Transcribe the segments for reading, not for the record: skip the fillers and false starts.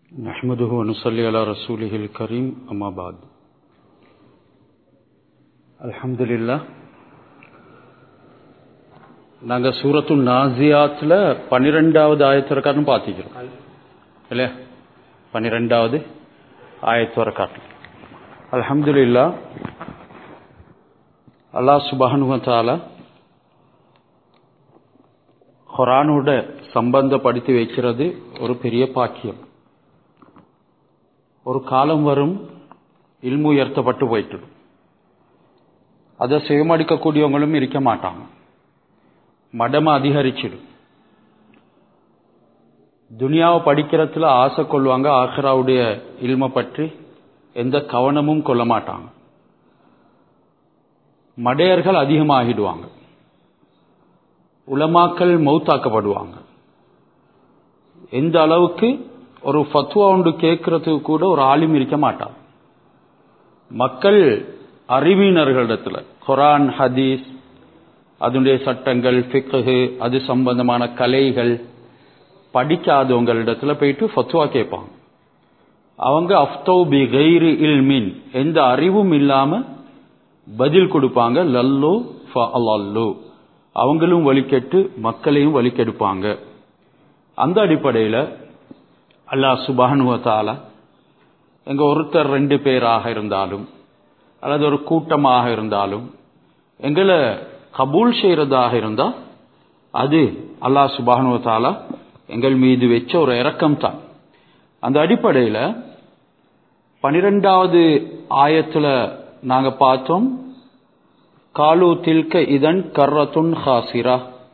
நஹ்மதுஹு வ நுஸல்லி அலா ரசூலிஹில் கரீம் அம்மா பாத். அல்ஹம்துலில்லாஹ். நாங்கள் சூரத்து நாசியாத்தில் 12வது ஆயத்து வரைக்கும் பார்த்துக்கிறோம் இல்லையா? 12வது ஆயத்து வரைக்கும் அல்ஹம்துலில்லாஹ். அல்லாஹ் சுப்ஹானஹு வ தஆலா குர்ஆனோட சம்பந்தப்படுத்தி வைக்கிறது ஒரு பெரிய பாக்கியம். ஒரு காலம் வரும், இல்மு உயர்த்தப்பட்டு போயிட்டு அதை செவமடிக்கக்கூடியவங்களும் இருக்க மாட்டாங்க, மடமை அதிகரிச்சிடும். துனியாவை படிக்கிறதுல ஆசை கொள்வாங்க, ஆஹிராவுடைய இல்மை பற்றி எந்த கவனமும் கொள்ள மாட்டாங்க. மடையர்கள் அதிகமாகிடுவாங்க, உலமாக்கள் மௌத்தாக்கப்படுவாங்க. எந்த அளவுக்கு ஒரு ஃபத்வா ஒன்று கேட்கறதுக்கு கூட ஒரு ஆலிம் இருக்க மாட்டார். மக்கள் அறிவினர்களிடத்தில் குர்ஆன் ஹதீஸ், அதனுடைய சட்டங்கள், ஃபிக்ஹ், அது சம்பந்தமான கலைகள் படிக்காதவங்களிடத்துல போயிட்டு ஃபத்வா கேட்பாங்க. அவங்க அஃப்தௌ பி கைரி இல்மின், எந்த அறிவும் இல்லாம பதில் கொடுப்பாங்க. லல்லோ ஃபஅல்லு, அவங்களும் வழிகெட்டு மக்களையும் வழிகெடுப்பாங்க. அந்த அடிப்படையில் அல்லாஹ் சுப்ஹானஹு வ தஆலா எங்க ஒருத்தர் 2 பேராக இருந்தாலும் அல்லது ஒரு கூட்டமாக இருந்தாலும் எங்களை கபூல் செய்யறதாக இருந்தா அது அல்லாஹ் சுப்ஹானஹு வ தஆலா எங்கள் மீது வச்ச ஒரு இரக்கம் தான். அந்த அடிப்படையில் 12வது ஆயத்துல நாங்க பார்த்தோம், காலு தில்க இதன் கர்ரத்துன் ஹாசிரா.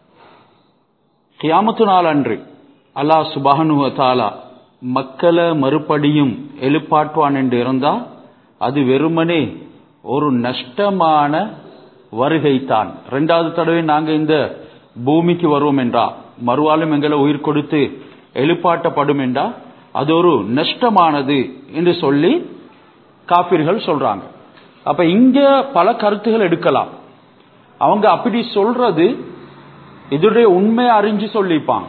கியாமத்து நாள் அன்று அல்லாஹ் சுப்ஹானஹு வ தஆலா மக்களை மறுபடியும் எழுப்பாட்டுவான் என்று இருந்தா அது வெறுமனே ஒரு நஷ்டமான வருகைத்தான். 2வது தடவை நாங்க இந்த பூமிக்கு வருவோம் என்றா, மறுவாலும் எங்களை உயிர் கொடுத்து எழுப்பாட்டப்படும் என்றா அது ஒரு நஷ்டமானது என்று சொல்லி காபிர்கள் சொல்றாங்க. அப்ப இங்க பல கருத்துகள் எடுக்கலாம். அவங்க அப்படி சொல்றது இதனுடைய உண்மை அறிஞ்சு சொல்லிப்பாங்க.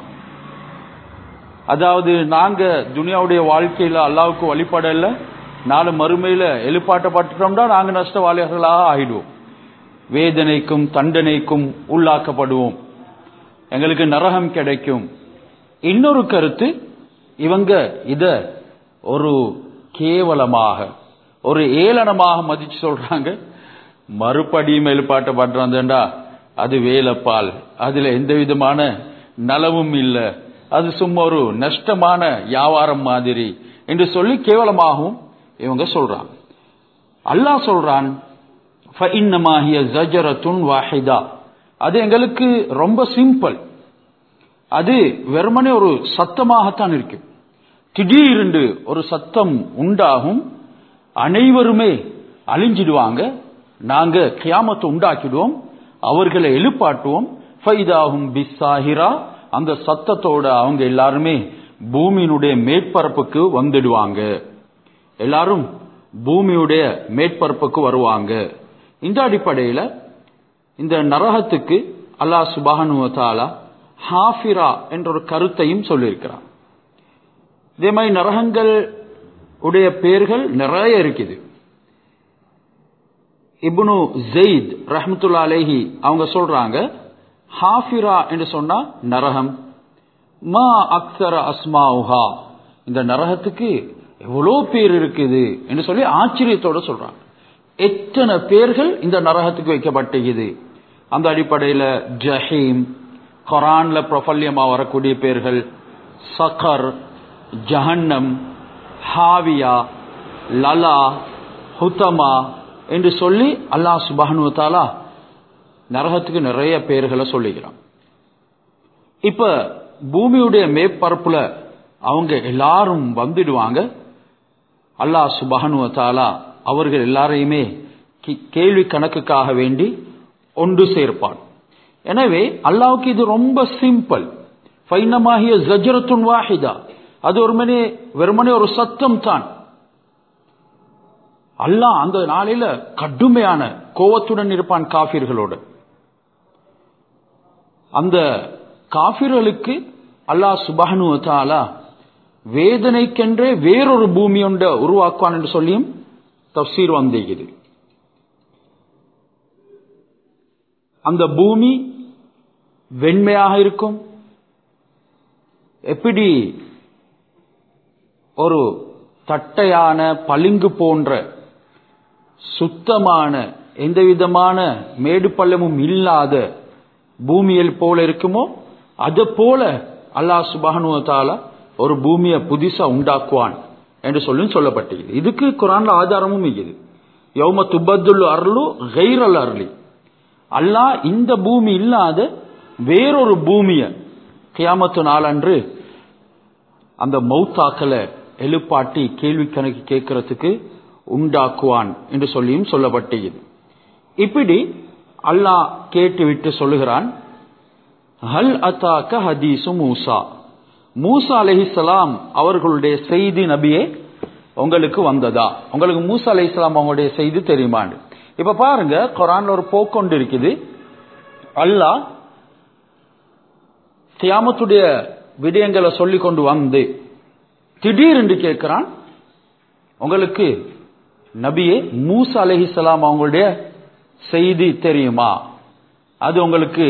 அதாவது நாங்க துனியாவுடைய வாழ்க்கையில அல்லாஹ்வுக்கு வழிபடல, நாலு மறுமையில எழுப்பாட்டப்பட்டோம்னா நாங்க நஷ்டவாளிகளாக ஆகிடுவோம், வேதனைக்கும் தண்டனைக்கும் உள்ளாக்கப்படுவோம், எங்களுக்கு நரகம் கிடைக்கும். இன்னொரு கருத்து, இவங்க இத ஒரு கேவலமாக ஒரு ஏளனமாக மதிச்சு சொல்றாங்க. மறுபடியும் எழுப்பாட்டப்படுறா அது வேலப்பால், அதுல எந்த விதமான நலவும் இல்லை, அது சும்மா ஒரு நஷ்டமான வியாபாரம் மாதிரி என்று சொல்லி கேவலமாகவும் இவங்க சொல்றாங்க. அல்லாஹ் சொல்றான், ஃபஇன்னமா ஹிய ஸஜரத்துன் வாஹிதா, அது எங்களுக்கு ரொம்ப சிம்பிள், அது வெறுமனே ஒரு சத்தமாகத்தான் இருக்கு. திடீரென்று ஒரு சத்தம் உண்டாகும், அனைவருமே அழிஞ்சிடுவாங்க, நாங்க கியாமத்தை உண்டாக்கிடுவோம், அவர்களை எழுப்பாட்டுவோம். ஃபைதாஹும் பிஸ்ஸாஹிரா, அந்த சத்தத்தோட அவங்க எல்லாருமே பூமியினுடைய மேற்பரப்புக்கு வந்துடுவாங்க, எல்லாரும் பூமியுடைய மேற்பரப்புக்கு வருவாங்க. இந்த அடிப்படையில் இந்த நரகத்துக்கு அல்லாஹ் சுப்ஹானஹு வ தஆலா ஹாஃபிரா என்ற ஒரு கருத்தையும் சொல்லியிருக்கிறார். இதே மாதிரி நரகங்கள் உடைய பெயர்கள் நிறைய இருக்குது. இப்னு ஸெய்த் ரஹ்மத்துல்லாஹி அலைஹி அவங்க சொல்றாங்க, ஹாஃபிரா என்று சொன்னா நரகம், மா அக்ஸர அஸ்மாஉஹா, இந்த நரகத்துக்கு எவ்வளோ பேர் இருக்குது என்று சொல்லி ஆச்சரியத்தோட சொல்றாங்க. எத்தனை பேர்கள் இந்த நரகத்துக்கு வைக்கப்பட்டிருக்குது. அந்த அடிப்படையில் ஜஹீம், குர்ஆன்ல பிரபல்யமா வரக்கூடிய பேர்கள், சகர், ஜஹன்னம், ஹாவியா, லலா, ஹுதமா என்று சொல்லி அல்லாஹ் சுப்ஹானஹு வ தஆலா நரகத்துக்கு நிறைய பேர்களை சொல்லிக்கிறான். இப்ப பூமியுடைய மேற்பரப்புல அவங்க எல்லாரும் வந்துடுவாங்க. அல்லாஹ் சுப்ஹானஹு வ தஆலா அவர்கள் எல்லாரையுமே கேள்வி கணக்குக்காக வேண்டி ஒன்று சேர்ப்பான். எனவே அல்லாஹ்வுக்கு இது ரொம்ப சிம்பிள். ஃபைன்னமா ஹிய ஸஜரத்துன் வாஹிதா, அது வெறுமனே ஒரு சத்தம் தான். அல்லாஹ் அந்த நாளில கடுமையான கோபத்துடன் இருப்பான் காஃபிர்களோடு. அந்த காஃபிர்களுக்கு அல்லாஹ் சுப்ஹானஹு வ தஆலா வேதனைக்கென்றே வேறொரு பூமி ஒன்றை உருவாக்குவான் என்று சொல்லியும் தஃசீர் வந்திருக்குது. அந்த பூமி வெண்மையாக இருக்கும். எப்படி ஒரு தட்டையான பளிங்கு போன்ற சுத்தமான எந்த விதமான மேடு பள்ளமும் இல்லாத பூமியில் போல இருக்குமோ அது போல அல்லாஹ் சுப்ஹானஹு வ தஆலா ஒரு பூமியை புதுசா உண்டாக்குவான் என்று சொல்லப்பட்டது. இதுக்கு குர்ஆன்ல ஆதாரமும் இருக்குது. யௌம துபத்துல் அர்லு கைரல் அர்லி, அல்லாஹ் இந்த பூமி இல்லாத வேறொரு பூமியை கியாமத்து நாளன்று அந்த மௌத்தாக்களை எழுப்பாட்டி கேள்வி கணக்கு கேட்கறதுக்கு உண்டாக்குவான் என்று சொல்லியும் சொல்லப்பட்டது. இப்படி அல்லாஹ் கேட்டுவிட்டு சொல்லுகிறான், ஹல் அத்தாக்க ஹதீசு மூசா, மூசா அலைஹிஸ்ஸலாம் அவர்களுடைய செய்தி நபியே உங்களுக்கு வந்ததா? உங்களுக்கு மூசா அலைஹிஸ்ஸலாம் அவங்களுடைய செய்தி தெரியுமான்னு. இப்ப பாருங்க, குர்ஆன்ல ஒரு போக்கொண்டு இருக்குது. அல்லாஹ் கியாமத்துடைய விடயங்களை சொல்லி கொண்டு வந்து திடீரென்று கேட்கிறான், உங்களுக்கு நபியே மூசா அலைஹிஸ்ஸலாம் அவங்களுடைய செய்தி தெரியுமா? அது உங்களுக்கு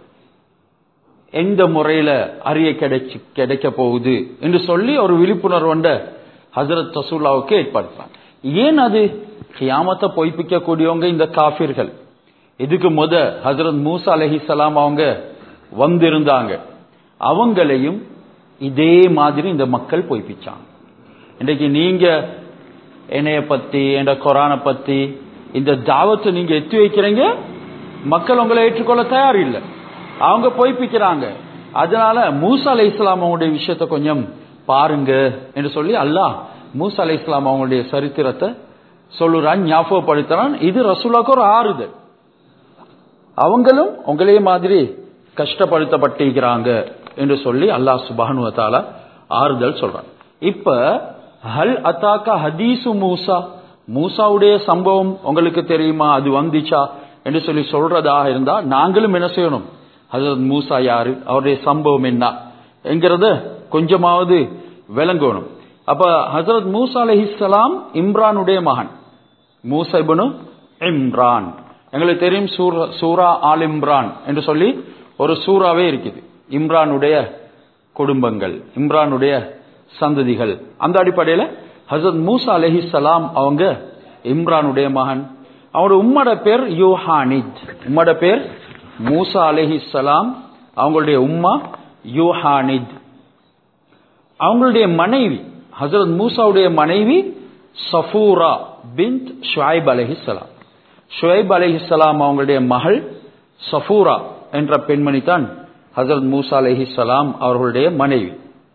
எந்த முறையில அறிய கிடைக்க போகுது என்று சொல்லி ஒரு விழிப்புணர்வு ஹஜ்ரத் ரசூலுல்லாஹ்வுக்கு ஏற்படுத்தான். ஏன் அது கியாமத்தை பொய்ப்பிக்க கூடியவங்க இந்த காஃபிர்கள். இதுக்கு ஹஜ்ரத் மூசா அலைஹிஸ்ஸலாம் அவங்க வந்திருந்தாங்க. அவங்களையும் இதே மாதிரி இந்த மக்கள் பொய்ப்பிச்சாங்க. இன்றைக்கு நீங்க என்னைய பத்தி என்ற குர்ஆனை பத்தி இந்த தாவத்தை நீங்க எத்தி வைக்கிறீங்க, மக்கள் உங்களை ஏற்றுக்கொள்ள தயார் இல்லை, அவங்க பொய்ப்பிக்கிறாங்க. அதனால மூசா அலைஹிஸ்ஸலாம் அவங்களுடைய விஷயத்தை கொஞ்சம் பாருங்க என்று சொல்லி அல்லாஹ் மூசா அலைஹிஸ்ஸலாம் அவங்களுடைய சரித்திரத்தை சொல்லுறான், ஞாபகப்படுத்துறான். இது ரசூலுல்லாஹ்வுக்கு ஒரு ஆறுதல். அவங்களும் உங்களே மாதிரி கஷ்டப்படுத்தப்பட்டிருக்கிறாங்க என்று சொல்லி அல்லாஹ் சுப்ஹானஹு வ தஆலா ஆறுதல் சொல்றான். இப்ப ஹல் அத்தாக்க ஹதீசு மூசா, மூசாவுடைய சம்பவம் உங்களுக்கு தெரியுமா, அது வந்துச்சா என்று சொல்லி சொல்றதாக இருந்தா நாங்களும் என்ன செய்யணும், ஹஜ்ரத் மூசா யாரு, அவருடைய சம்பவம் என்ன என்கிறத கொஞ்சமாவது விளங்கணும். அப்ப ஹஜ்ரத் மூசா அலைஹிஸ்ஸலாம் இம்ரானுடைய மகன், மூசா இப்னு இம்ரான். எங்களுக்கு தெரியும் சூரா ஆல் இம்ரான் என்று சொல்லி ஒரு சூறாவே இருக்குது. இம்ரானுடைய குடும்பங்கள், இம்ரானுடைய சந்ததிகள். அந்த அடிப்படையில் ஹஜ்ரத் மூசா அலைஹிஸ்ஸலாம் அவங்க இம்ரானுடைய மகன். அவங்களோட உம்மோட பேர் யூஹானித். உம்மோட பேர் மூசா அலைஹிஸ்ஸலாம், அவங்களுடைய உம்மா யூஹானித். அவங்களுடைய மனைவி ஹஜ்ரத் மூசாவுடைய மனைவி சஃபூரா பின்த் ஷுஐப் அலைஹிஸ்ஸலாம். ஷுஐப் அலைஹிஸ்ஸலாம் அவங்களுடைய மகள் சஃபூரா என்ற பெண்மணி தான் ஹஜ்ரத் மூசா அலைஹிஸ்ஸலாம் அவர்களுடைய மனைவி.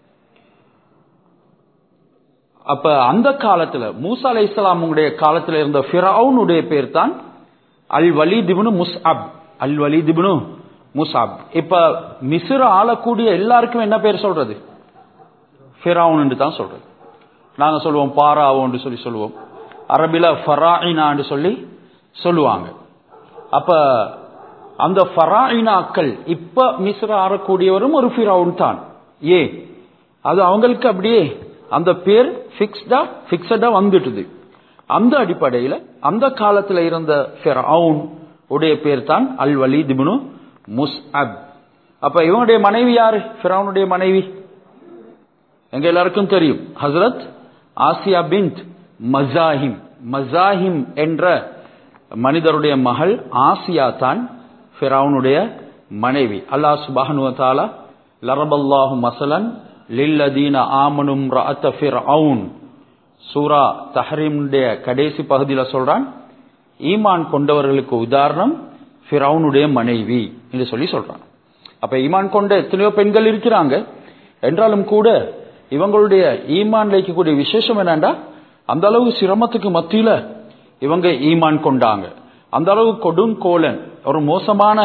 அப்ப அந்த காலத்துல மூசா அலைஹிஸ்ஸலாம் அவங்களுடைய காலத்துல இருந்த ஃபிரௌனுடைய பேர் தான் al Walid ibn Musab. Al Walid ibn Musab. இப்ப மிஸ்ர ஆளக்கூடிய எல்லாருக்கும் என்ன பேர் சொல்றது? ஃபிரௌன் என்று தான் சொல்றது. நாங்க சொல்லுவோம் பாராவோ என்று சொல்லி சொல்லுவோம். அரபில ஃபராயினா என்று சொல்லி சொல்லுவாங்க. அப்ப அந்த ஃபராயினாக்கள் இப்ப மிஸ்ர ஆளக்கூடியவரும் ஒரு ஃபிரௌன் தான். அது அவங்களுக்கு அப்படியே அந்த பேர் பிக்ஸடா வந்துட்டுது. அந்த அடிப்படையில் அந்த காலத்தில் இருந்த ஃபிரௌன் உடைய பேர் தான் அல் வலீத் இப்னு முஸ்அப். அப்ப இவனுடைய மனைவி யாரு? ஃபிரௌனுடைய மனைவி எங்க எல்லாருக்கும் தெரியும், ஹஜ்ரத் ஆசியா பின்த் மஸாஹிம். மஸாஹிம் என்ற மனிதருடைய மகள் ஆசியா தான் ஃபிரௌனுடைய மனைவி. அல்லாஹ் சுப்ஹானஹு வ தஆலா லரபல்லாஹு மஸலன் லில்லதீன ஆமனு இம்ரஅத ஃபிர்அவுன் சூரா தஹ்ரீமுடைய கடைசி பகுதியில் சொல்றான், ஈமான் கொண்டவர்களுக்கு உதாரணம் ஃபிரௌனுடைய மனைவி என்று சொல்லி சொல்றான். அப்ப ஈமான் கொண்ட எத்தனையோ பெண்கள் இருக்கிறாங்க. என்றாலும் கூட இவங்களுடைய ஈமான் இருக்கக்கூடிய விசேஷம் என்னண்டா, அந்த அளவு சிரமத்துக்கு மத்தியில இவங்க ஈமான் கொண்டாங்க. அந்த அளவு கொடுங்கோலன் ஒரு மோசமான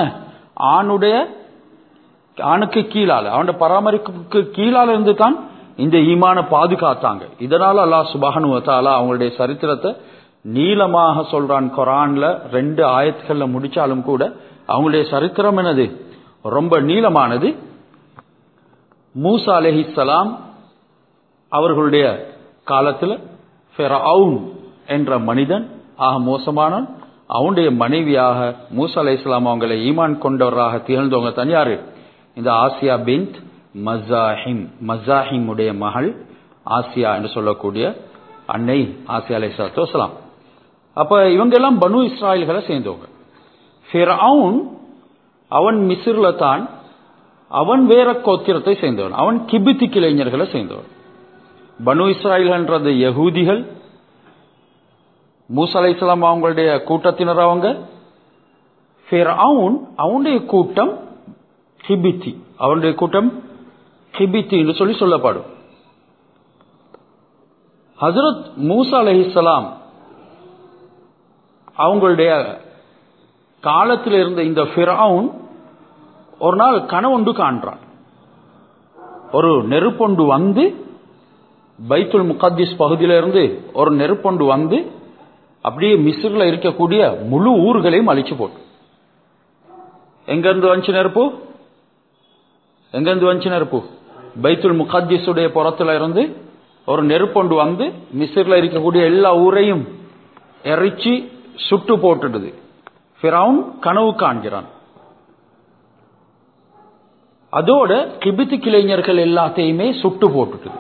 ஆணுக்கு கீழால அவனுடைய பராமரிப்புக்கு கீழால இருந்து தான் இந்த ஈமான பாதுகாத்தாங்க. இதனால அல்லாஹ் சுப்ஹானஹு வ தஆலா அவங்களுடைய சரித்திரத்தை நீளமாக சொல்றான். குர்ஆன்ல 2 ஆயத்துக்கள்ல முடிச்சாலும் கூட அவங்களுடைய சரித்திரம் என்னது, ரொம்ப நீளமானது. மூசா அலைஹிஸ்ஸலாம் அவர்களுடைய காலத்தில் ஃபிரௌன் என்ற மனிதன் ஆக மோசமானான். அவனுடைய மனைவியாக மூசா அலைஹிஸ்ஸலாம் அவங்களை ஈமான் கொண்டவராக திகழ்ந்தவங்க தனியாரு, இந்த ஆசியா பின்த் மஸாஹிம் உடைய மகள் ஆசியா என்று சொல்லக்கூடிய அன்னை ஆசியா அலைஹிஸ்ஸலாத்து வஸலாம். அப்ப இவங்க எல்லாம் பனு இஸ்ராயல்களை சேர்ந்தவங்க. ஃபிரௌன் அவன் மிஸ்ர்ல தான், அவன் வேற கோத்திரத்தை சேர்ந்தவன், அவன் கிபித்தி கிளைஞர்களை சேர்ந்தவன். பனு இஸ்ராயல்ன்றது யகூதிகள், மூசா அலைஹிஸ்ஸலாம் அவங்களுடைய கூட்டத்தினர். அவங்க ஃபிரௌன் அவனுடைய கூட்டம் கிபித்தி, அவனுடைய கூட்டம் கிபித்தி என்று சொல்லப்படும். ஹஜ்ரத் மூசா அலைஹிஸ்ஸலாம் அவங்களுடைய காலத்தில் இருந்த இந்த ஃபிரௌன் ஒரு நாள் கனவொண்டு காண்றான். ஒரு நெருப்பொண்டு வந்து பைத்துல் முகத்திஸ் பகுதியிலிருந்து ஒரு நெருப்பொண்டு வந்து அப்படியே மிஸ்ர்ல இருக்கக்கூடிய முழு ஊர்களையும் அழிச்சு போட்டு. எங்கிருந்து வந்துச்சு நெருப்பு? எங்கிருந்து வந்துச்சு நெருப்பு? பைத்துல் முகத்திஸ் உடைய புறத்துல இருந்து ஒரு நெருப்பொண்டு வந்து மிஸ்ர்ல இருக்கக்கூடிய எல்லா ஊரையும் எரிச்சு சுட்டு போட்டுடுது. ஃபிரௌன் கனவு காண்கிறான். அதோட கிபித்தி கிளைஞர்கள் எல்லாத்தையுமே சுட்டு போட்டுடுது.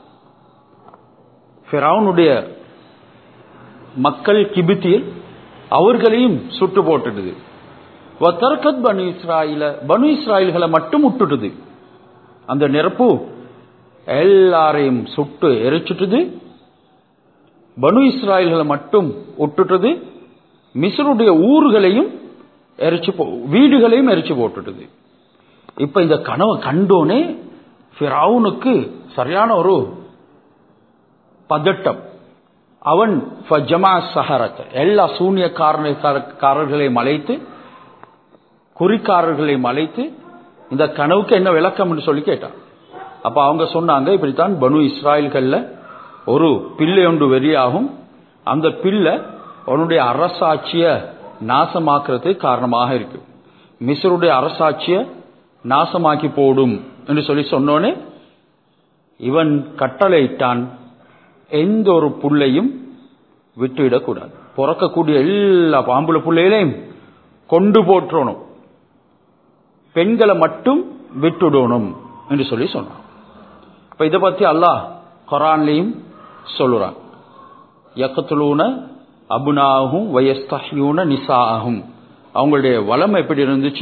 ஃபிரௌனுடைய மக்கள் கிபித்தியில் அவர்களையும் சுட்டு போட்டுடுது. வதர்கத் பனு இஸ்ராயில்களை மட்டும் விட்டுடுது. அந்த நெருப்பு எல்லாரையும் சுட்டு எரிச்சுட்டுது. பனு இஸ்ராயில்களை மட்டும் விட்டுட்டது. மிஸ்ருடைய ஊர்களையும் வீடுகளையும் எரிச்சு போட்டுடுது. இப்ப இந்த கனவை கண்டோனே ஃபிரௌனுக்கு சரியான ஒரு பதட்டம். அவன் ஃபஜமா ஸஹரத், எல்லா சூனியக்காரர்களையும் அழைத்து, குறிக்காரர்களையும் அழைத்து இந்த கனவுக்கு என்ன விளக்கம் என்று சொல்லி கேட்டான். அப்ப அவங்க சொன்னாங்க, இப்படித்தான் பனு இஸ்ராயல்கள்ல ஒரு பிள்ளை ஒன்று வெறியாகும், அந்த பிள்ளை அவனுடைய அரசாட்சிய நாசமாக்குறதுக்கு காரணமாக இருக்கு, மிஸ்ருடைய அரசாட்சிய நாசமாக்கி போடும் என்று சொல்லி சொன்னோனே இவன் கட்டளையிட்டான், எந்த ஒரு புள்ளையும் விட்டுவிடக்கூடாது, பிறக்கக்கூடிய எல்லா ஆம்பளை புள்ளைகளையும் கொண்டு போற்றணும், பெண்களை மட்டும் விட்டுடணும் என்று சொல்லி சொன்னான். இப்ப இதை பத்தி அல்லாஹ் குர்ஆன்லயும் சொல்லுறான். யக்துலூன அப்னாஹும் வயஸ்தஹ்யூன நிசாஅஹும். அவங்களுடைய வளம் எப்படி இருந்துச்சு?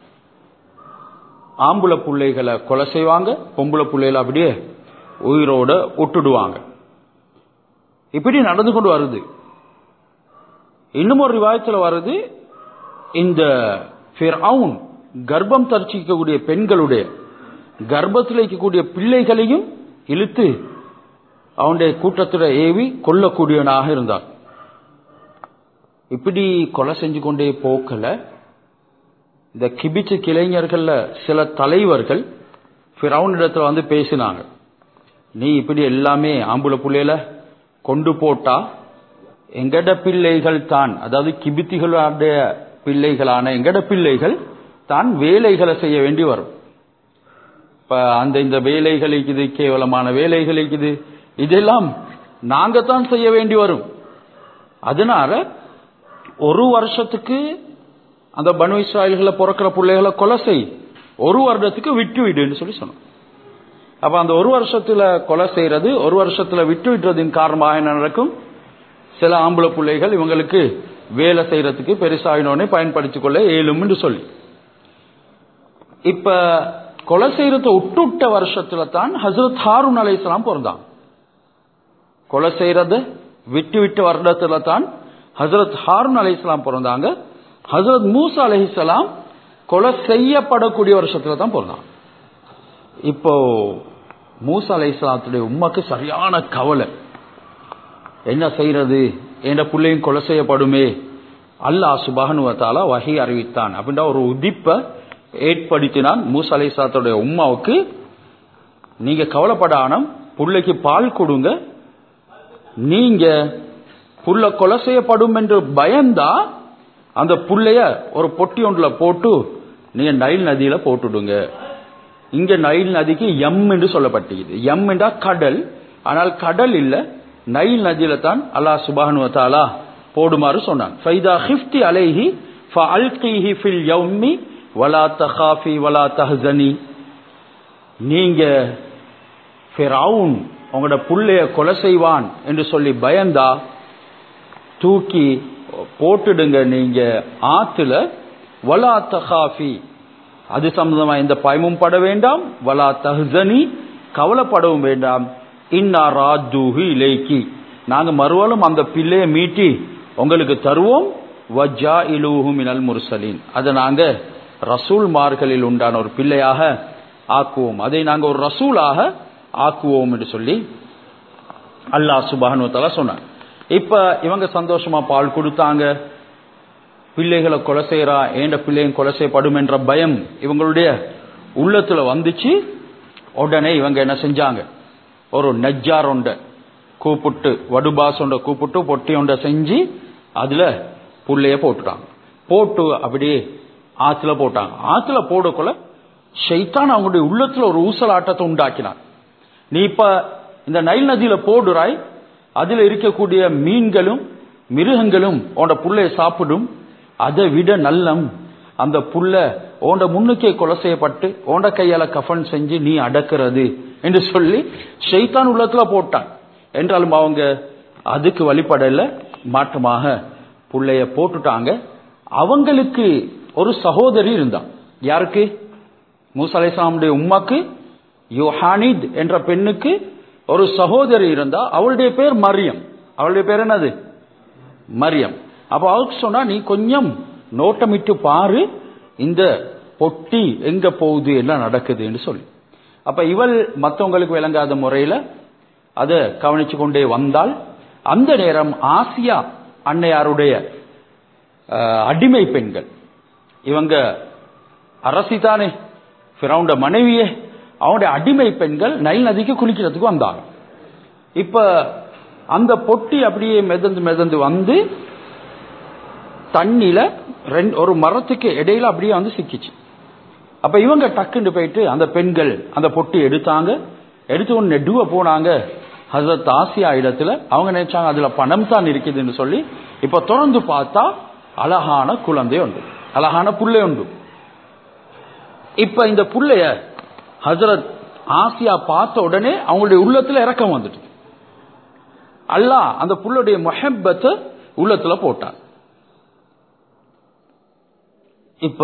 ஆம்பளை பிள்ளைகளை கொலை செய்வாங்க, பொம்பளை பிள்ளைகளை அப்படியே உயிரோட விட்டுடுவாங்க. இப்படி நடந்து கொண்டு வருது. இன்னும் ஒரு ரிவாயத்தில் வருது, இந்த ஃபிரௌன் கர்ப்பம் தரிசிக்கக்கூடிய பெண்களுடைய கர்ப்பத்தில் இருக்கக்கூடிய பிள்ளைகளையும் இழுத்து அவனுடைய கூட்டத்தில் ஏவி கொல்லக்கூடியவனாக இருந்தான். இப்படி கொலை செஞ்சு கொண்டே போக்கல இந்த கிபிச்சு கிளைஞர்கள்ல சில தலைவர்கள் ஃபிரௌனிடத்துல வந்து பேசினாங்க, நீ இப்படி எல்லாமே ஆம்புல புள்ளையில கொண்டு போட்டா எங்கட பிள்ளைகள் தான், அதாவது கிபித்திகளுடைய பிள்ளைகளான எங்கட பிள்ளைகள் தான் வேலைகளை செய்ய வேண்டி வரும். இப்ப அந்த இந்த வேலைகள் இருக்குது, கேவலமான வேலைகள் இருக்குது, இதெல்லாம் நாங்க தான் செய்ய வேண்டி வரும். அதனால ஒரு வருஷத்துக்கு அந்த பனு இஸ்ராயல்களை பிறக்கிற பிள்ளைகளை கொலை செய், ஒரு வருடத்துக்கு விட்டு விடுன்னு சொல்லி சொன்னோம். அப்ப அந்த ஒரு வருஷத்துல கொலை செய்யறது, ஒரு வருஷத்துல விட்டு விடுறதின் காரணமாக என்ன நடக்கும்? சில ஆம்பளை பிள்ளைகள் இவங்களுக்கு வேலை செய்யறதுக்கு பெருசாயினோடனே பயன்படுத்திக் கொள்ள இயலும் என்று சொல்லி, இப்ப கொலை செய்யறத விட்டுவிட்ட வருஷத்துல தான் ஹஜ்ரத் ஹாரூன் அலைஹிஸ்ஸலாம் பிறந்தாங்க. கொலை செய்யறத விட்டு விட்டு வருடத்துல தான் ஹஜ்ரத் ஹாரூன் அலைஹிஸ்ஸலாம் பிறந்தாங்க. ஹஜ்ரத் மூசா அலைஹிஸ்ஸலாம் கொலை செய்யப்படக்கூடிய வருஷத்துல தான் பிறந்தாங்க. இப்போ மூசா அலைஹிஸ்ஸலாத்துடைய உம்மாக்கு சரியான கவலை, என்ன செய்யறது, என்ற பிள்ளையும் கொலை செய்யப்படுமே. அல்லாஹ் சுப்ஹானஹு வ தஆலா வஹி அறிவித்தான் அப்படின்ற ஒரு உதிப்பை ஏற்படுத்தினான் மூசா அலைஹிஸ்ஸலாத்துடைய உம்மாவுக்கு. நீங்க கவலைப்படாம புள்ளைக்கு பால் கொடுங்க, நீங்க புள்ள கொலை செய்யப்படும் என்று பயந்தா அந்த புள்ளைய ஒரு பொட்டி ஒன்றுல போட்டு நீங்க நைல் நதியில போட்டுடுங்க. இங்க நைல் நதிக்கு எம் என்று சொல்லப்பட்டிருக்குது. எம் என்றா கடல், ஆனால் கடல் இல்ல, நைல் நதியில தான் அல்லாஹ் சுப்ஹானஹு வ தஆலா போடுமாறு சொன்னான். ஃபைதா ஹிஃப்தி அலைஹி ஃபஅல்கிஹி ஃபில் யௌமி வலா தகாஃபி வலா தஹ்சனி. நீங்க ஃபிரௌன் உங்களோட புள்ளைய கொலை செய்வான் என்று சொல்லி பயந்தா தூக்கி போட்டுடுங்க நீங்க ஆத்துல. வலா தகாஃபி, அது சம்பந்தமா எந்த பயமும் பட வேண்டாம். வலா தஹ்சனி, கவலைப்படவும் வேண்டாம். இன்னா ராஜூஹு இலைக்கி, நாங்க மறுவலும் அந்த பிள்ளையை மீட்டி உங்களுக்கு தருவோம். வஜ்ஜாயிலூஹு மினல் முர்சலீன், அதை நாங்க ரசூல்மார்களில் உண்டான ஒரு பிள்ளையாக ஆக்குவோம், அதை நாங்க ஒரு ரசூலாக ஆக்குவோம் என்று சொல்லி அல்லாஹ் சுப்ஹானஹு வ தஆலா சொன்னார். இப்ப இவங்க சந்தோஷமா பால் கொடுத்தாங்க. பிள்ளைகளை கொலை செய்யறா, ஏண்ட பிள்ளையும் கொலை செய்யப்படும் என்ற பயம் இவங்களுடைய உள்ளத்துல வந்துச்சு. உடனே இவங்க என்ன செஞ்சாங்க, ஒரு நஜ்ஜார் ஒண்ட கூப்பிட்டு, வடுபாஸ் ஒண்ட கூப்பிட்டு பொட்டி ஒண்ட செஞ்சு அதுல புள்ளைய போட்டுட்டாங்க. போட்டு அப்படியே ஆத்துல போட்டாங்க. ஆத்துல போடக்குள்ள ஷைத்தான் அவங்களுடைய உள்ளத்துல ஒரு ஊசலாட்டத்தை உண்டாக்கினான். நீ இப்ப இந்த நைல் நதியில போடுறாய், அதுல இருக்கக்கூடிய மீன்களும் மிருகங்களும் உன்னோட புள்ளைய சாப்பிடும். அதை விட நல்லம் அந்த புள்ள உன்னோட முன்னுக்கே கொலை செய்யப்பட்டு உன்னோட கையால கஃபன் செஞ்சு நீ அடக்கிறது என்று சொல்லி ஷைத்தான் உள்ளத்துல போட்டான். என்றாலும் அவங்க அதுக்கு வழிபடல, மாற்றமாக புள்ளைய போட்டுட்டாங்க. அவங்களுக்கு ஒரு சகோதரி இருந்தான். யாருக்கு? மூசா அலைஹிஸ்ஸலாமுடைய உம்மாக்கு யோஹானித் என்ற பெண்ணுக்கு ஒரு சகோதரி இருந்தா. அவளுடைய பேர் மரியம். அவளுடைய பேர் என்னது? மரியம். அப்ப அவருக்கு சொன்னா, நீ கொஞ்சம் நோட்டமிட்டு பாரு இந்த பொட்டி எங்க போகுது, எல்லாம் நடக்குது என்று சொல்லி. அப்ப இவள் மற்றவங்களுக்கு விளங்காத முறையில அதை கவனிச்சு கொண்டே வந்தால், அந்த நேரம் ஆசியா அன்னையாருடைய அடிமை பெண்கள், இவங்க அரசிதானே ஃபிரௌன்ட மனைவியே, அவனுடைய அடிமை பெண்கள் நைல் நதிக்கு குளிக்கிறதுக்கு வந்தாங்க. இப்ப அந்த பொட்டி அப்படியே மிதந்து மிதந்து வந்து தண்ணியில ஒரு மரத்துக்கு இடையில அப்படியே வந்து சிக்கிச்சு. அப்ப இவங்க டக்குன்னு போயிட்டு அந்த பெண்கள் அந்த பொட்டி எடுத்தாங்க. எடுத்து ஒன்று நெடுவ போனாங்க ஹஜ்ரத் ஆசியா இடத்துல. அவங்க நினைச்சாங்க அதுல பணம் தான் இருக்குதுன்னு சொல்லி. இப்ப திறந்து பார்த்தா அழகான குழந்தை உண்டு, அழகான புள்ளை உண்டு. இப்ப இந்த புள்ளைய ஹஜ்ரத் ஆசியா பார்த்த உடனே அவங்களுடைய உள்ளத்துல இரக்கம் வந்துட்டு, அல்லாஹ் அந்த புள்ளுடைய முஹப்பத்தை உள்ளத்துல போட்டான். இப்ப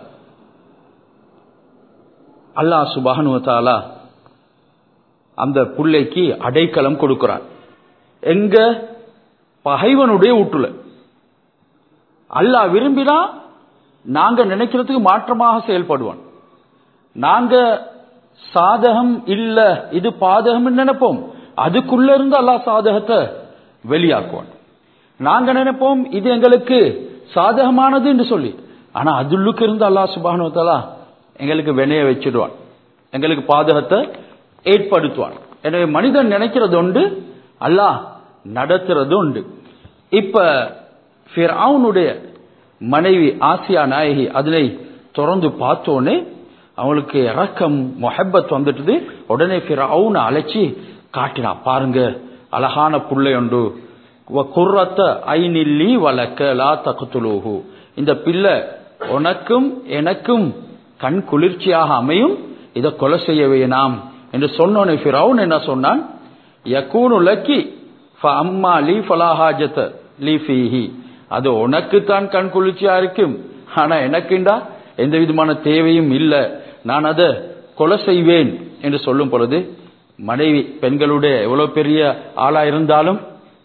அல்லாஹ் சுப்ஹானஹு வ தஆலா அந்த புள்ளைக்கு அடைக்கலம் கொடுக்கிறான். எங்க? பகைவனுடைய வீட்டுல. அல்லாஹ் விரும்பினா நாங்க நினைக்கிறதுக்கு மாற்றமாக செயல்படுவான். நாங்க சாதகம் இல்ல இது பாதகம் நினைப்போம், அதுக்குள்ள இருந்து அல்லாஹ் சாதகத்தை வெளியாக்குவான். நாங்க நினைப்போம் இது எங்களுக்கு சாதகமானது என்று சொல்லி, ஆனா அதுள்ளுக்கு இருந்து அல்லாஹ் சுப்ஹானஹு வ தஆலா எங்களுக்கு வினைய வச்சிடுவான், எங்களுக்கு பாதகத்தை ஏற்படுத்துவான். எனவே மனிதன் நினைக்கிறது உண்டு, அல்லாஹ் நடத்துறது உண்டு. இப்ப ஃபிரௌனுடைய மனைவி ஆசியா நாயகி அதனை தொடர்ந்து பார்த்தோன்னே அவங்களுக்கு இரக்கம் முஹப்பத் வந்துட்டுது. உடனே ஃபிரௌனை அழைச்சி காட்டினா, பாருங்க அழகான புள்ளை உண்டு, குர்ரத்த ஐனில்லி வலக்க லா தக்துலூஹு, இந்த பிள்ளை உனக்கும் எனக்கும் கண் குளிர்ச்சியாக அமையும், இதை கொலை செய்ய வேணாம் என்று சொன்னோனே ஃபிரௌன் என்ன சொன்னான், யகூனு லக்கி ஃபஅம்மா லீ ஃபலா ஹாஜத லீ ஃபீஹி, அது உனக்கு தான் கண் குளிர்ச்சியா இருக்கும், ஆனா எனக்குண்டா எந்த விதமான தேவையும் இல்லை, நான் அதை கொலை செய்வேன் என்று சொல்லும் பொழுது, மனைவி பெண்களுடைய எவ்வளவு பெரிய ஆளா இருந்தாலும்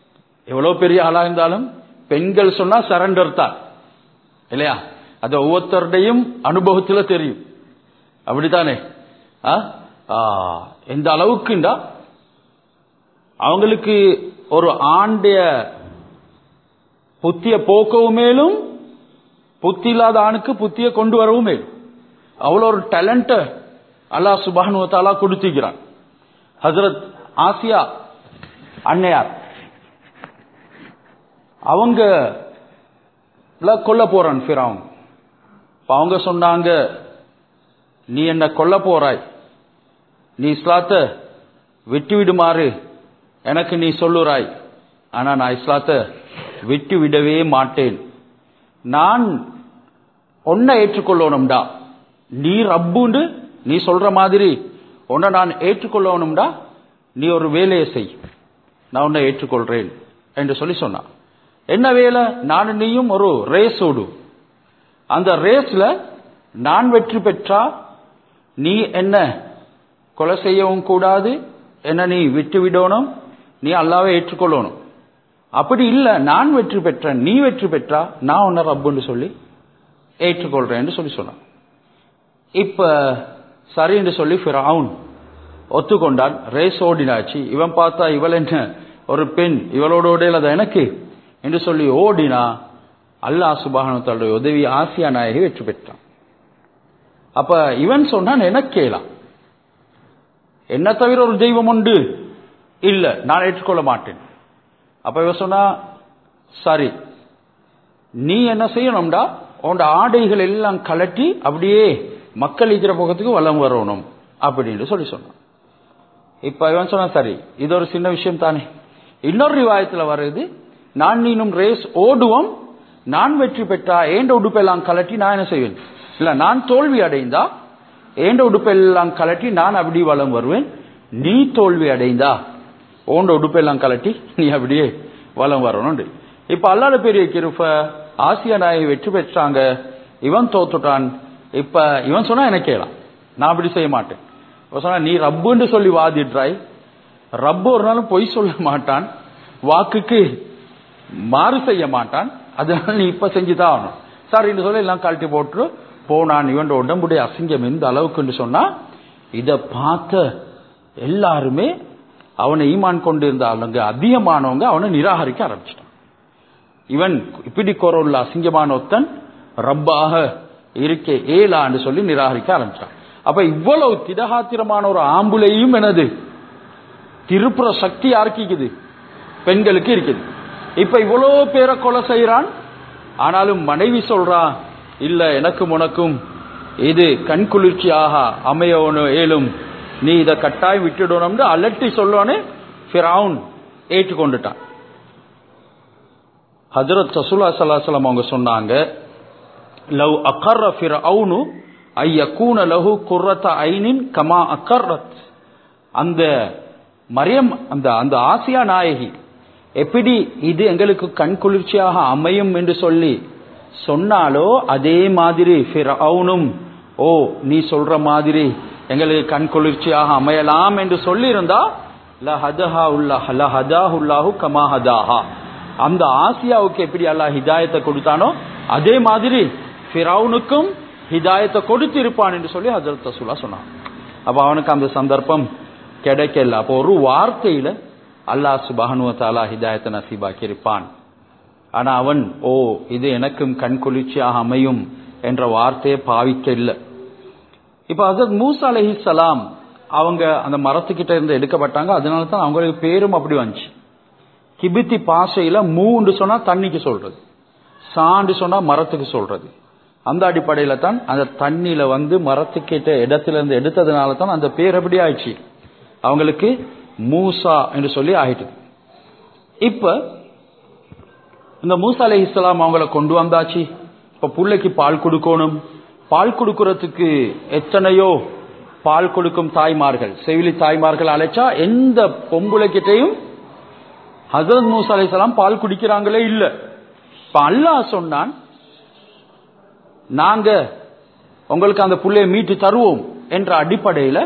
பெண்கள் சொன்னா சரண்டர் தான் இல்லையா? அது ஒவ்வொருத்தருடையும் அனுபவத்தில் தெரியும், அப்படித்தானே? எந்த அளவுக்குண்டா அவங்களுக்கு ஒரு ஆண்டைய புத்திய போக்கவும் மேலும், புத்தி இல்லாத ஆணுக்கு புத்திய கொண்டு வரவும் மேலும், அவ்வளோ ஒரு டேலண்ட் அல்லாஹ் சுப்ஹானஹு வ தஆலா கொடுத்திருக்கிறான். ஹஜ்ரத் ஆசியா அன்னையார் அவங்க கொல்ல போறான் ஃபிரௌன். அவங்க சொன்னாங்க, நீ என்ன கொல்ல போறாய், நீ இஸ்லாத்தை விட்டு விடுமாறு எனக்கு நீ சொல்லுறாய், ஆனா நான் இஸ்லாத்தை விட்டு விடவே மாட்டேன். நான் உன்னை ஏற்றுக்கொள்ளணும்டா, நீ ரப்புண்டு நீ சொல்ற மாதிரி உன்னை நான் ஏற்றுக்கொள்ளணும்டா, நீ ஒரு வேலையை செய், நான் உன்னை ஏற்றுக்கொள்றேன் என்று சொல்லி சொன்னான். என்ன வேலை? நான் நீயும் ஒரு ரேஸ் ஓடு. அந்த ரேஸ்ல நான் வெற்றி பெற்றா நீ என்ன கொலை செய்யவும் கூடாது, என்ன நீ விட்டு விடணும், நீ அல்லாஹ்வை ஏற்றுக்கொள்ளணும். அப்படி இல்ல, நான் வெற்றி பெற்றேன், நீ வெற்றி பெற்றா நான் உன்னை ரப்புன்னு சொல்லி ஏற்றுக்கொள்றேன் சொல்லி சொன்னான். இப்ப சரி என்று சொல்லி ஃபிரௌன் ஒத்துக்கொண்டான். ரேஸ் ஓடினாச்சு. இவன் பார்த்தா இவள் என்ன ஒரு பெண், இவளோட ஓடையில எனக்கு என்று சொல்லி ஓடினா அல்லாஹ் சுப்ஹானஹு வ தஆலா உதவி ஆசியா நாயகி வெற்றி பெற்றான். அப்ப இவன் சொன்னான், எனக்கு கேளாம், என்ன தவிர ஒரு தெய்வம் உண்டு இல்ல, நான் ஏற்றுக்கொள்ள மாட்டேன். அப்ப இவன் சொன்னா, சரி நீ என்ன செய்யணும்டா, உன் ஆடைகள் எல்லாம் கலட்டி அப்படியே மக்கள் இருக்கிற பக்கத்துக்கு வலம் வரணும் அப்படின்னு சொல்லி சொன்னான். இப்ப இவன் சொன்னா, சரி இது ஒரு சின்ன விஷயம் தானே. இன்னொரு ரிவாயத்துல வருது, நான் நீனும் ரேஸ் ஓடுவோம், நான் வெற்றி பெற்றா ஏண்ட உடுப்பெல்லாம் கலட்டி நான் என்ன செய்வேன், இல்ல நான் தோல்வி அடைந்தா ஏண்ட உடுப்பெல்லாம் கலட்டி நான் அப்படி வலம் வருவேன், நீ தோல்வி அடைந்தா ஓண்ட உடுப்பெல்லாம் கலட்டி நீ அப்படியே வலம் வரணும். இப்ப அல்லாஹ் பெரிய கிருப, ஆசியா நாயகி வெற்றி பெற்றாங்க, இவன் தோத்துட்டான். இப்ப இவன் சொன்னா எனக்கு கேளாம், நான் அப்படி செய்ய மாட்டேன். சொன்னா, நீ ரப்புன்னு சொல்லி வாதிடுறாய், ரப்பு ஒரு நாளும் பொய் சொல்ல மாட்டான், வாக்குக்கு மாறு செய்ய மாட்டான், அதனால நீ இப்ப செஞ்சுதான் ஆகணும். சரின்னு சொல்லி எல்லாம் கழட்டி போட்டு போனான். இவன் உடம்புடைய அசிங்கம் எந்த அளவுக்கு சொன்னா, இத பார்த்த எல்லாருமே அவனை ஈமான் கொண்டு இருந்தாங்க அதிகமானவங்க அவனை நிராகரிக்க ஆரம்பிச்சிட்டான். இவன் இப்படி குரல் அசிங்கமான ஒத்தன் ரப்பாக இருக்க ஏலான்னு சொல்லி நிராகரிக்க ஆரம்பிச்சான். அப்ப இவ்வளவு திடகாத்திரமான ஒரு ஆம்புலையும் எனது திருப்புற சக்தி யாருக்கு? பெண்களுக்கு இருக்குது. இப்ப இவ்வளவு பேரை கொலை செய்யறான், ஆனாலும் மனைவி சொல்றா, இல்ல எனக்கும் உனக்கும் இது கண் குளிர்ச்சியாக அமையவனு ஏலும், நீ இதை கட்டாயம் விட்டுடணும்னு அலட்டி சொல்லோன்னு ஃபிரௌன் ஏற்றுக்கொண்டுட்டான். ஹஜ்ரத் ரசூலுல்லாஹி ஸல்லல்லாஹு அலைஹி வஸல்லம் அவங்க சொன்னாங்க, லவ் அகர்ர ஃபிரௌனு ஐயகூன லஹு குர்ரத ஐனின் கமா அகர்ரத். அந்த மரியம் அந்த ஆசியா நாயகி எப்படி இது எங்களுக்கு கண் குளிர்ச்சியாக அமையும் என்று சொல்லி சொன்னாலோ, அதே மாதிரி ஃபிரௌனும் ஓ நீ சொல்ற மாதிரி எங்களுக்கு கண் குளிர்ச்சியாக அமையலாம் என்று சொல்லி இருந்தா லஹதாஹுல்லாஹு கமா ஹதாஹா, அந்த ஆசியாவுக்கு எப்படி அல்லாஹ் ஹிதாயத்தை கொடுத்தானோ அதே மாதிரி ஃபிரௌனுக்கும் ஹிதாயத்தை கொடுத்து இருப்பான் என்று சொல்லி ஹஜ்ரத் ரசூலுல்லாஹ் சொன்னான். அப்ப அவனுக்கு அந்த சந்தர்ப்பம் கிடைக்கல. அப்போ ஒரு வார்த்தையில அல்லாஹ் சுப்ஹானஹு வ தஆலா ஹிதாயத்தை நசீபாக்கி இருப்பான். ஆனா அவன் ஓ இது எனக்கும் கண் குளிர்ச்சியாக அமையும் என்ற வார்த்தையை பாவிக்க இல்லை. இப்ப ஹஜ்ரத் மூசா அலைஹிஸ்ஸலாம் அவங்க அந்த மரத்துக்கிட்ட இருந்து எடுக்கப்பட்டாங்க. அதனால தான் அவங்களுக்கு பேரும் அப்படி வந்துச்சு. கிபித்தி பாஷையில மூன்று சொன்னா தண்ணிக்கு சொல்றது, சாண்டு சொன்னா மரத்துக்கு சொல்றது. அந்த அடிப்படையில தான் அந்த தண்ணியில மரத்துக்கிட்ட இடத்துல இருந்து எடுத்ததுனால தான் அந்த பேர் எப்படி ஆயிடுச்சு, அவங்களுக்கு மூசா என்று சொல்லி ஆயிட்டு. இப்ப இந்த மூசா அலைஹிஸ்ஸலாம் அவங்கள கொண்டு வந்தாச்சு. இப்ப புள்ளைக்கு பால் கொடுக்கணும். பால் கொடுக்கறதுக்கு எத்தனையோ பால் கொடுக்கும் தாய்மார்கள், செவிலி தாய்மார்கள் அழைச்சா எந்த பொம்புளைக்கிட்டையும் ஹஜ்ரத் மூசா அலைஹிஸ்ஸலாம் பால் குடிக்கிறாங்களே இல்ல. இப்ப அல்லாஹ் சொன்னான், நாங்க உங்களுக்கு அந்த புள்ளையை மீட்டு தருவோம் என்ற அடிப்படையில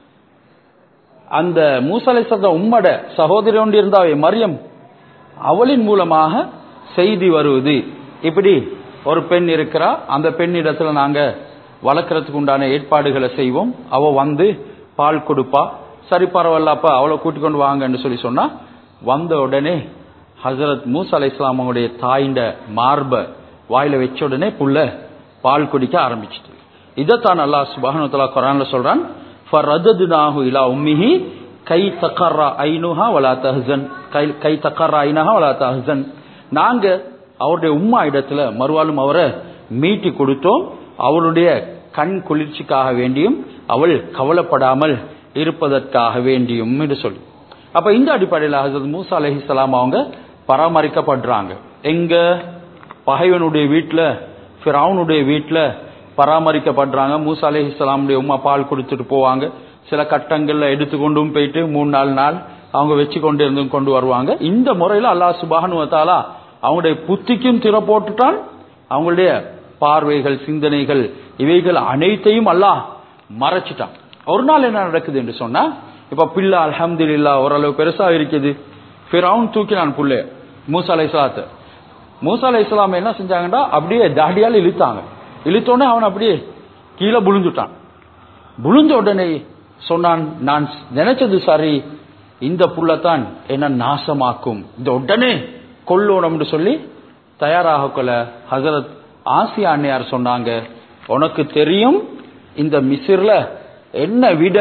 அந்த மூசா அலைஹிஸ்ஸலாம் உம்மட சகோதரி ஒன்று இருந்தாவே மரியம், அவளின் மூலமாக செய்தி வருவது. இப்படி ஒரு பெண் இருக்கிறா, அந்த பெண்ணிடத்துல நாங்க வளர்க்கறதுக்கு உண்டான ஏற்பாடுகளை செய்வோம், அவ பால் கொடுப்பா, சரி பரவாயில்லப்பா அவளை கூட்டிக் கொண்டு வாங்கன்னு சொல்லி சொன்னா, வந்த உடனே ஹஜ்ரத் மூசா அலைஹிஸ்ஸலாம் அவங்களுடைய தாயிண்ட மார்ப வாயில வச்ச உடனே புள்ள பால் குடிக்க ஆரம்பிச்சிட்டு. இதைத்தான் அல்லாஹ் சுப்ஹானஹு வ தஆலா குர்ஆன்ல சொல்றான், ஃபரததுனாஹு இலா உம்மிஹி கை தகர்ரா ஐனுஹா வலா தஹ்சன், கை தகர்ரா ஐனஹா வலா தஹ்சன். நாங்க அவருடைய உம்மா இடத்துல மறுவாலும் அவரை மீட்டி கொடுத்தோம், அவளுடைய கண் குளிர்ச்சிக்காக வேண்டியும் அவள் கவலைப்படாமல் இருப்பதற்காக வேண்டியும் என்று சொல்லி. அப்ப இந்த அடிப்படையில் ஹஜ்ரத் மூசா அலைஹிஸ்ஸலாம் அவங்க பராமரிக்கப்படுறாங்க. எங்க? பகைவனுடைய வீட்டுல, ஃபிரௌனுடைய வீட்டுல பராமரிக்கப்படுறாங்க. மூசா அலைஹிஸ்ஸலாமுடைய உம்மா பால் கொடுத்துட்டு போவாங்க. சில கட்டங்கள்ல எடுத்துக்கொண்டும் போயிட்டு 3-4 நாள் அவங்க வச்சு கொண்டு இருந்து கொண்டு வருவாங்க. இந்த முறையில அல்லாஹ் சுப்ஹானஹு வ தஆலா அவங்களுடைய புத்திக்கும் திற போட்டுட்டான். அவங்களுடைய பார்வைகள், சிந்தனைகள், இவைகள் அனைத்தையும் அல்லாஹ் மறைச்சிட்டான். ஒரு நாள் என்ன நடக்குது என்று சொன்னா, இப்ப பிள்ளை அல்ஹம்துலில்லாஹ் ஓரளவு பெருசா இருக்குது. ஃபிரௌன் தூக்கினான் புள்ளைய மூசா அலைஹிஸ்ஸலாத்தை. மூசா அலைஹிஸ்ஸலாம் என்ன செஞ்சாங்கன்னா அப்படியே தாடியால் இழுத்தாங்க. இழுத்தோடனே அவன் அப்படியே கீழே புழுந்துட்டான். புழுந்த உடனே சொன்னான், நான் நினைச்சது சரி, இந்த புள்ளத்தான் என்ன நாசமாக்கும், இந்த உடனே கொல்லோணும்னு சொல்லி தயாராக கொள்ள ஹஜரத் ஆசியா அன்னையார் சொன்னாங்க, உனக்கு தெரியும் இந்த மிஸ்ர்ல என்ன விட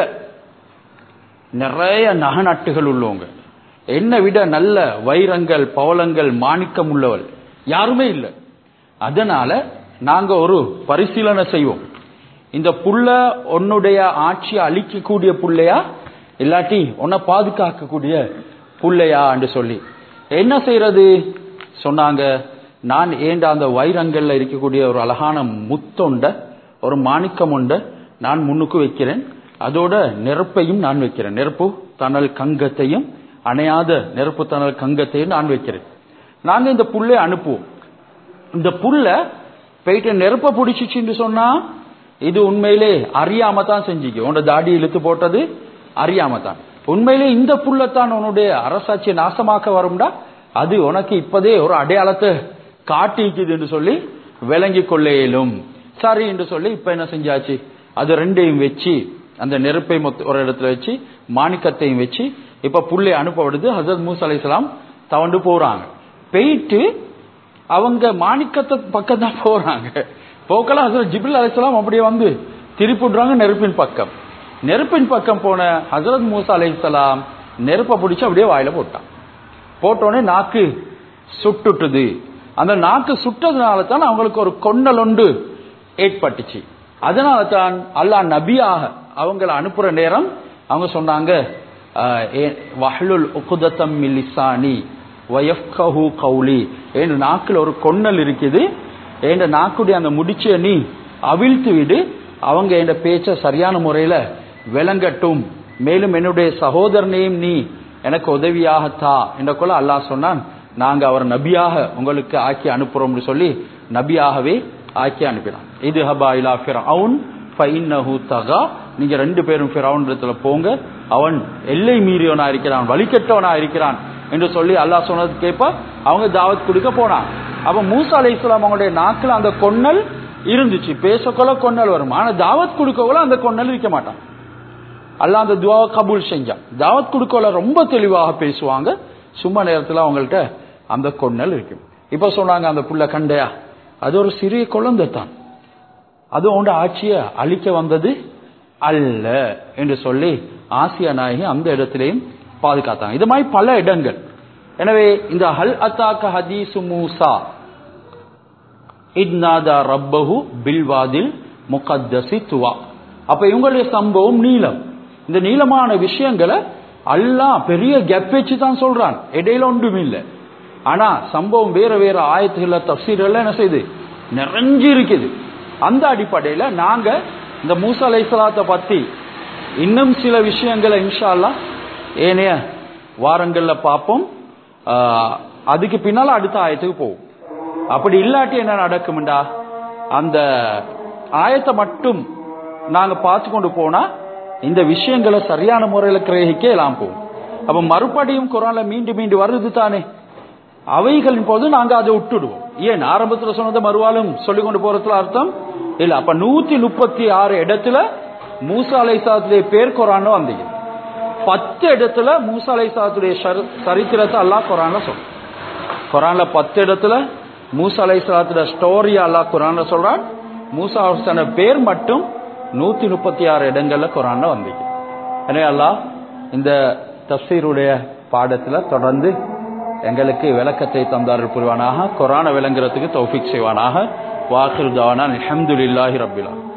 நிறைய நகநட்டுகள் உள்ளவங்க, என்ன விட நல்ல வைரங்கள், பவளங்கள், மாணிக்கம் உள்ளவள் யாருமே இல்லை. அதனால நாங்க ஒரு பரிசீலனை செய்வோம், இந்த புள்ள உன்னுடைய ஆட்சியை அழிக்கக்கூடிய புள்ளையா இல்லாட்டி உன்னை பாதுகாக்கக்கூடிய புள்ளையா என்று சொல்லி என்ன செய்யறது சொன்னாங்க. நான் ஏண்ட அந்த வைரங்கள்ல இருக்கக்கூடிய ஒரு அழகான முத்தொண்ட, ஒரு மாணிக்கம் உண்ட நான் முன்னுக்கு வைக்கிறேன். அதோட நெருப்பையும் நான் வைக்கிறேன். நெருப்பு தணல் கங்கத்தையும், அணையாத நெருப்பு தணல் கங்கத்தையும் நான் வைக்கிறேன். நாங்க இந்த புல்லை அனுப்புவோம். இந்த புல்ல போயிட்டு நெருப்ப பிடிச்சிச்சுன்னு சொன்னா இது உண்மையிலே அறியாம தான் செஞ்சுக்க. உன்னோட தாடி இழுத்து போட்டது அறியாம தான். உண்மையிலே இந்த புல்லத்தான் உன்னுடைய அரசாட்சியை நாசமாக்க வரும்டா, அது உனக்கு இப்பதே ஒரு அடையாளத்தை காட்டிக்குது என்று சொல்லி விளங்கி கொள்ள இயலும். சரி என்று சொல்லி இப்ப என்ன செஞ்சாச்சு, அது ரெண்டையும் வச்சு, அந்த நெருப்பை ஒரு இடத்துல வச்சு மாணிக்கத்தையும் வச்சு இப்ப புல்லை அனுப்பப்படுது. ஹஜரத் மூசா அலைஹிஸ்ஸலாம் தவண்டு போறாங்க. போயிட்டு அவங்க மாணிக்கத்தை பக்கம் தான் போறாங்க. போக்கல ஹஜரத் ஜிப்ரீல் அலைஹிஸ்ஸலாம் அப்படியே வந்து திருப்பிடுறாங்க நெருப்பின் பக்கம். நெருப்பின் பக்கம் போன ஹஜரத் மூசா அலைஹிஸ்ஸலாம் நெருப்பை பிடிச்சு அப்படியே வாயில போட்டான். போட்டோடனே நாக்கு சுட்டுட்டுது. அந்த நாக்கு சுட்டதுனால தான் அவங்களுக்கு ஒரு கொன்னல் ஒன்று ஏற்பட்டுச்சு. அதனால தான் அல்லாஹ் நபியாக அவங்களை அனுப்புற நேரம் அவங்க சொன்னாங்க, வஹ்லுல் உக்தத்தம் மின் லிசானி வயஃப்கஹு கௌலி, என் நாக்குல ஒரு கொன்னல் இருக்குது, என் நாக்குடைய அந்த முடிச்சை நீ அவிழ்த்து விடு, அவங்க என் பேச்ச சரியான முறையில விளங்கட்டும், மேலும் என்னுடைய சகோதரனையும் நீ எனக்கு உதவியாகத்தா என்றக்குள்ள அல்லாஹ் சொன்னான், நாங்க அவர் நபியாக உங்களுக்கு ஆக்கி அனுப்புறோம்னு சொல்லி நபியாகவே ஆக்கி அனுப்பினான். இது ஹபா இலா ஃபிரௌன் ஃபஇன்னஹு தகா, நீங்க 2 பேரும் ஃபிரௌன் இடத்துல போங்க, அவன் எல்லை மீறியவனா இருக்கிறான், வழிகட்டவனா இருக்கிறான் என்று சொல்லி அல்லாஹ் சொன்னது கேட்ப அவங்க தாவத் கொடுக்க போனான். அப்ப மூசா அலைஹிஸ்ஸலாம் அவங்களுடைய நாக்குல அந்த கொன்னல் இருந்துச்சு. பேசக்கொள்ள கொன்னல் வரும், ஆனா தாவத் கொடுக்கல அந்த கொன்னல் இருக்க மாட்டான். அல்லாஹ் அந்த துஆவை கபூல் செஞ்சான். தாவத் கொடுக்கல ரொம்ப தெளிவாக பேசுவாங்க, சும்மா நேரத்தில் அவங்கள்ட்ட அந்த கொன்னல் இருக்கும். இப்ப சொன்னாங்க, அந்த புள்ள கண்டையா, அது ஒரு சிறிய குழந்தை தான், அது உண்ட ஆட்சியை அழிக்க வந்தது அல்ல என்று சொல்லி ஆசியா நாயகி அந்த இடத்திலையும் பாதுகாத்தாங்க. இது மாதிரி பல இடங்கள். எனவே இந்த ஹல் அத்தாக்க ஹதீசு மூசா இத்நாதா ரப்பஹு பில்வாதில் முகத்தஸி துவா. அப்ப இவங்களுடைய சம்பவம் நீளம். இந்த நீளமான விஷயங்களை அல்லாஹ் பெரிய கேப் வச்சு தான் சொல்றான், இடையில ஒன்றும் இல்லை. ஆனா சம்பவம் வேற வேற ஆயத்துகள்ல தஃசீர்கள் என்ன செய்யுது, நிறைஞ்சு இருக்குது. அந்த அடிப்படையில நாங்க இந்த மூசா அலைஹிஸ்ஸலாத்தை பத்தி இன்னும் சில விஷயங்களை இன்ஷா அல்லாஹ் ஏனைய வாரங்கள்ல பார்ப்போம். அதுக்கு பின்னால அடுத்த ஆயத்துக்கு போவோம். அப்படி இல்லாட்டி என்ன நடக்கும்டா, அந்த ஆயத்தை மட்டும் நாங்க பார்த்து கொண்டு போனா இந்த விஷயங்களை சரியான முறையில் கிரகிக்க எல்லாம் போகும். அப்ப மறுபடியும் குர்ஆன்ல மீண்டும் மீண்டும் வருது தானே, அவைகளின் போது நாங்க அதை விட்டுடுவோம். ஏன் ஆரம்பத்தில் சொன்னதை மறுவாலும் சொல்லிக் கொண்டு போறதுல அர்த்தம் இல்ல. அப்ப 136 இடத்துல மூசா அலைஹிஸ்ஸலாத்துடைய பேர் குர்ஆன்ல வந்தது. 10 இடத்துல மூசா அலைஹிஸ்ஸலாத்துடைய சரித்திரத்தை அல்லாஹ் குர்ஆன்ல சொல்றான். குர்ஆன்ல 10 இடத்துல மூசா அலைஹிஸ்ஸலாத்துடைய ஸ்டோரி அல்லாஹ் குர்ஆன்ல சொல்றான். மூசா அலைஹிஸ்ஸலாத்துடைய பேர் மட்டும் 136 இடங்கள்ல குர்ஆன்ல வந்தது. எனவே அல்லாஹ் இந்த தஃசீருடைய பாடத்துல தொடர்ந்து எங்களுக்கு விளக்கத்தை தந்தார்கள் புரிவானாக, குர்ஆனை விளங்குறதுக்கு தௌஃபீக் செய்வானாக. வாஹிர் தவானா அல்ஹம்துலில்லாஹி ரப்பில் ஆலமீன்.